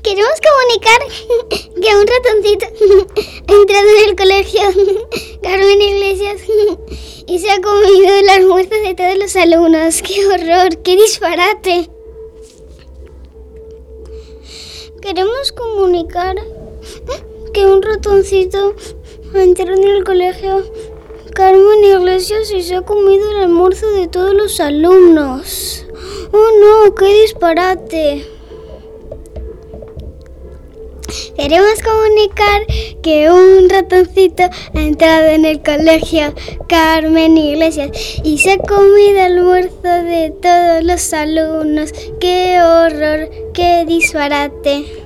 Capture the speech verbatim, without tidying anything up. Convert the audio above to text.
Queremos comunicar que un ratoncito ha entrado en el colegio Carmen Iglesias y se ha comido el almuerzo de todos los alumnos. ¡Qué horror! ¡Qué disparate! Queremos comunicar que un ratoncito ha entrado en el colegio Carmen Iglesias y se ha comido el almuerzo de todos los alumnos. ¡Oh no! ¡Qué disparate! Queremos comunicar que un ratoncito ha entrado en el colegio Carmen Iglesias y se ha comido el almuerzo de todos los alumnos. ¡Qué horror! ¡Qué disparate!